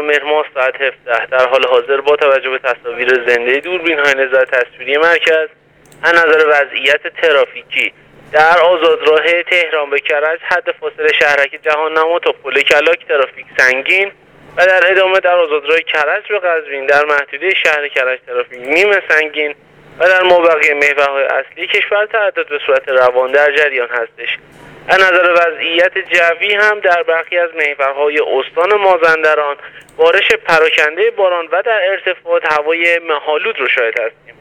مهر ماه ساعت 17 در حال حاضر با توجه به تصاویر زنده دوربین‌های نظارت تصویری مرکز از نظر وضعیت ترافیکی در آزادراه تهران به کرج حد فاصله شهرک جهان‌نما تا پل کلاک ترافیک سنگین و در ادامه در آزادراه کرج به قزوین در محدوده شهر کرج ترافیک نیمه سنگین و در مابقی محورهای اصلی کشور تعداد به صورت روان در جریان هستش. از نظر وضعیت جوی هم در برخی از محورهای استان مازندران بارش پراکنده باران و در ارتفاعات هوای مه‌آلود رو شاهد هستیم.